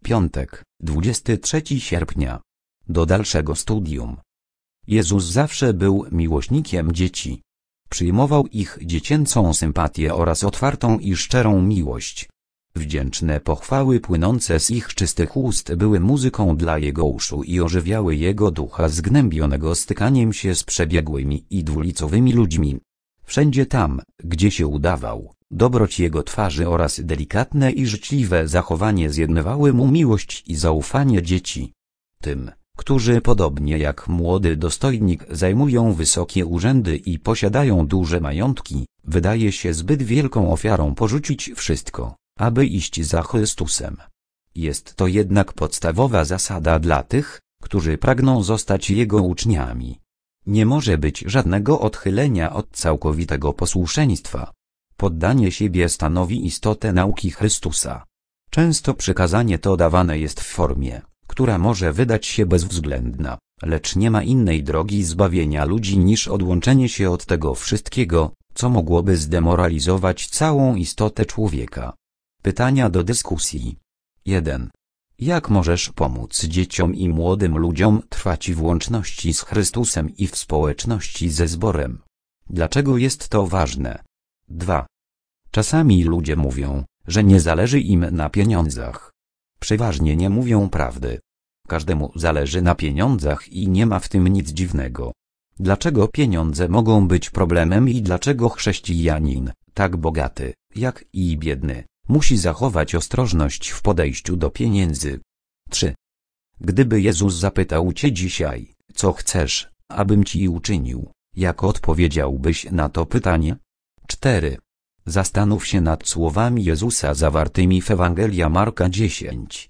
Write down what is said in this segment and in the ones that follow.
Piątek, 23 sierpnia. Do dalszego studium. Jezus zawsze był miłośnikiem dzieci. Przyjmował ich dziecięcą sympatię oraz otwartą i szczerą miłość. Wdzięczne pochwały płynące z ich czystych ust były muzyką dla jego uszu i ożywiały jego ducha zgnębionego stykaniem się z przebiegłymi i dwulicowymi ludźmi. Wszędzie tam, gdzie się udawał, dobroć jego twarzy oraz delikatne i życzliwe zachowanie zjednywały mu miłość i zaufanie dzieci. Tym, którzy podobnie jak młody dostojnik zajmują wysokie urzędy i posiadają duże majątki, wydaje się zbyt wielką ofiarą porzucić wszystko, aby iść za Chrystusem. Jest to jednak podstawowa zasada dla tych, którzy pragną zostać Jego uczniami. Nie może być żadnego odchylenia od całkowitego posłuszeństwa. Poddanie siebie stanowi istotę nauki Chrystusa. Często przykazanie to dawane jest w formie, która może wydać się bezwzględna, lecz nie ma innej drogi zbawienia ludzi niż odłączenie się od tego wszystkiego, co mogłoby zdemoralizować całą istotę człowieka. Pytania do dyskusji. 1. Jak możesz pomóc dzieciom i młodym ludziom trwać w łączności z Chrystusem i w społeczności ze zborem? Dlaczego jest to ważne? 2. Czasami ludzie mówią, że nie zależy im na pieniądzach. Przeważnie nie mówią prawdy. Każdemu zależy na pieniądzach i nie ma w tym nic dziwnego. Dlaczego pieniądze mogą być problemem i dlaczego chrześcijanin, tak bogaty, jak i biedny, musi zachować ostrożność w podejściu do pieniędzy? 3. Gdyby Jezus zapytał cię dzisiaj, co chcesz, abym ci uczynił, jak odpowiedziałbyś na to pytanie? 4. Zastanów się nad słowami Jezusa zawartymi w Ewangelia Marka 10,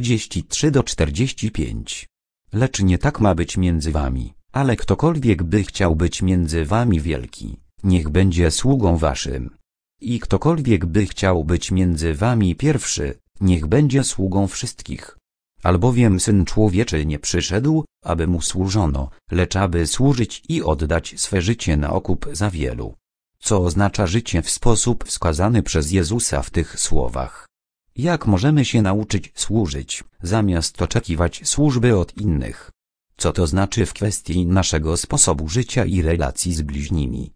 43-45. Lecz nie tak ma być między wami, ale ktokolwiek by chciał być między wami wielki, niech będzie sługą waszym. I ktokolwiek by chciał być między wami pierwszy, niech będzie sługą wszystkich. Albowiem Syn Człowieczy nie przyszedł, aby mu służono, lecz aby służyć i oddać swe życie na okup za wielu. Co oznacza życie w sposób wskazany przez Jezusa w tych słowach? Jak możemy się nauczyć służyć, zamiast oczekiwać służby od innych? Co to znaczy w kwestii naszego sposobu życia i relacji z bliźnimi?